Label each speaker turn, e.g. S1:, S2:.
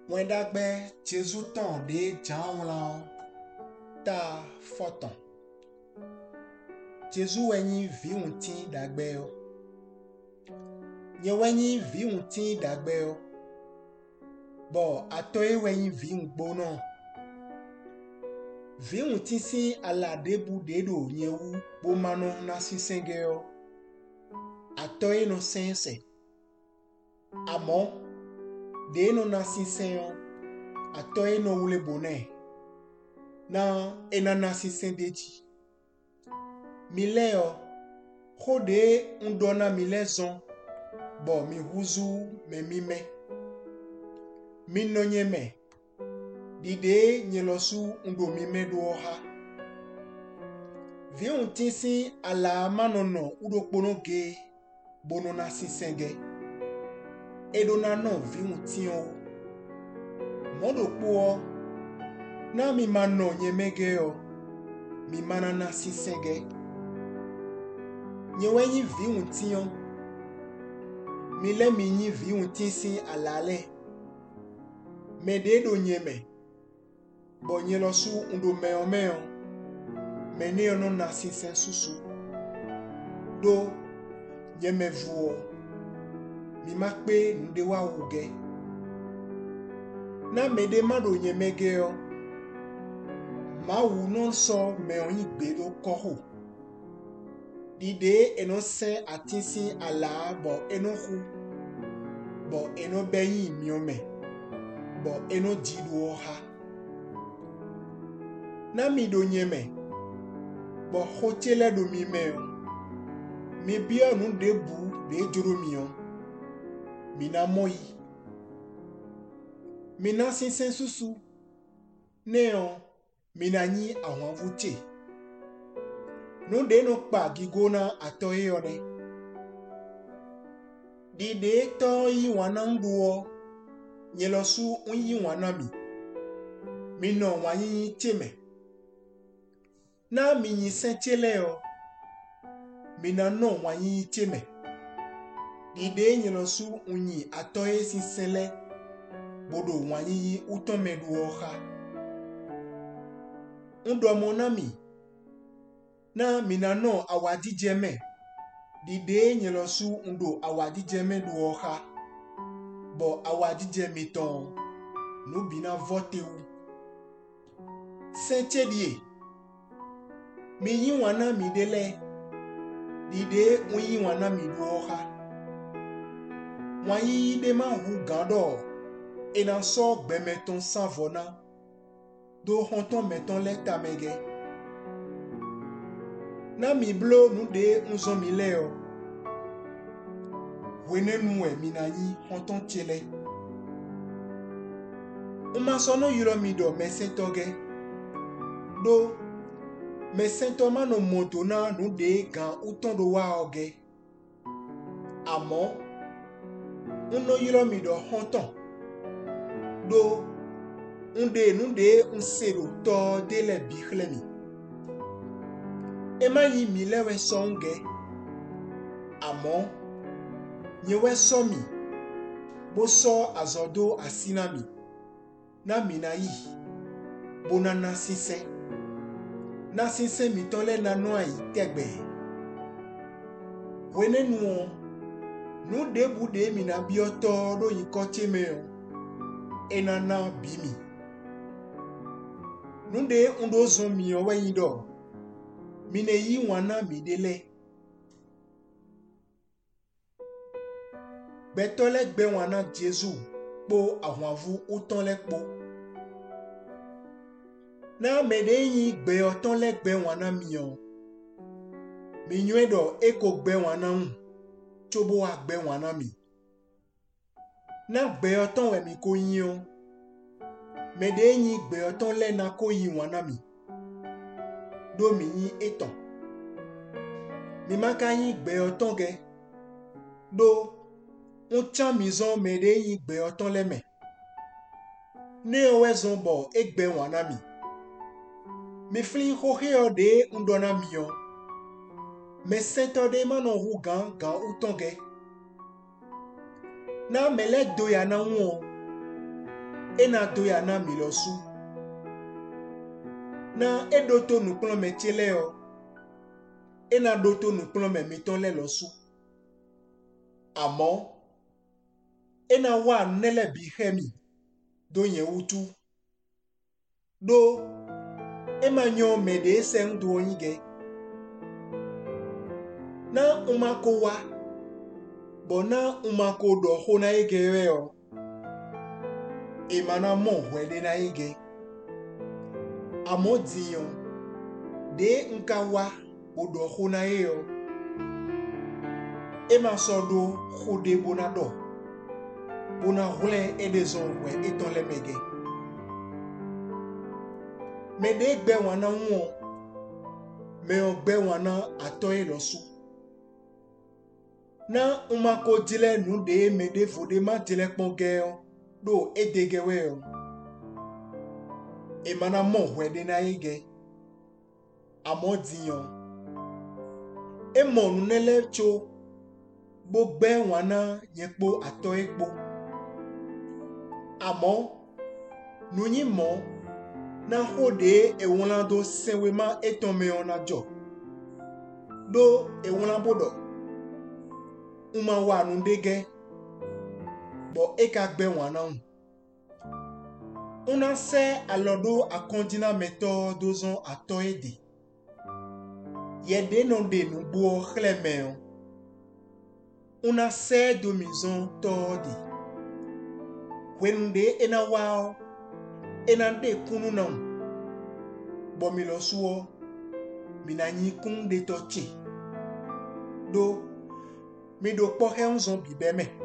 S1: When that bear Jesu ton de John Long ta photon. Jesu wenyi vi unti dagbeo. Nye wenyi vi unti dagbeo. Bo atoe wenyi vi unbono. Vi unti si ala debu dedo nyewu bomano na sisengeo. Atoe no sense. Amo de no na sisengeo. Atoe no ule bone. Na enana sisendeji. Mileo hode undona milezon bo mi huzu me mime minonye me dide nyelosu undo mime duoha vi untisi ala manono udokpono ge bono na sisenge edona no vi untion modo po na mi mano nyemegeo mi mana na sisenge nyewenyi vi untion mile minyi vi untisi alale mededo nyeme bo nyelosu undo meo meneo no na sisen susu do nyeme vuo mi makpe ndewa uge na mede mado nyemegeo ma wu non so meonyi gbedo koho dide eno se atisi ala bo eno hu bo eno beyi miome bo eno didu oha na mi do nyeme bo hotele do mi meo mi bia nu debu de joro mion mi na moyi mi na sinsen susu neo mi na nyi awon vuche no de no pa gigona atoye one di de to yi wana nguo nyelosu unyi wana mi no wanyi teme na mi nyi senteleo mi na no wanyi teme di de nyelosu unyi atoye sinsele bodo wanyi utomedu oha ndo monami na minano awadijeme dide nyelosu ndo awadijeme du oha bo awadijeme ton no bina vote wu senchedie mi yi wana mi dele dide unyi wana mi du oha wanyi de ma hu gado ena so gbemeton savona do honton meton le tamege na mi blo nu de unzo mi leo wene nu e mi na yi honton tiele uma sono yuro mi do mesetoge do mesento mano moto na nu de gan uton do wa oge amo uno yuro mi do honton do unde nu de unsero to de le bichlemi ema yi mi lewe songe amo nyewe so mi bo so azodo asinami na mi na yi bona na sinse mi tole na no ayi tegbe wene nu de bude mi na bioto do yi koche me enana bimi nu de undo zo mi o wen do mi ne yi wana mi dele betole gbe wana Jesu po awon avu uton le po na mede yi gbe oton le gbe wana mi o mi nwe do eko gbe wana hun chobo agbe wana mi na gbe oton we mi ko yin o mede yi gbe oton le na ko yin wana mi do mi yin eton mi maka yin gbe oton ge do un chan mi zon mede yin gbe oton le me ne owe zon bo egbe wana mi flin hohe o de undona mi o me sento de mano hu gan uton ge na mele do ya na won ena do ya na mi lo su na edo to nukplɔ me tiele yo ena do to nukplɔ me mi to le lo su amo ena wa nele bi hemi do ye utu do ema nyo me de sen do yige na umako wa bona umako do hona ige yo emana mo hwede na ige amo diyon de nka wa odo hona yo ema sodo khode bona do bona hule edezon we eton le mege me de gbe wana won me o gbe wana atoye lo su na umako dile nu de me de fode ma dile pon ge do edege we o emana mo hwede na ige amo diyon emo nu nele cho bo gbe wana yepo ato ekpo amo nunyi mo na hode ewona do senwe ma etome ona jo do ewona bodo uma wa nu dege bo eka gbe wana una se alodo akondina meto dozon ato ede yede no de nu bo chleme una se domizon todi wenunde ena wao ena de kunu na bo mi lo suo mina nyi kun de tochi do mi do po he unzon bibeme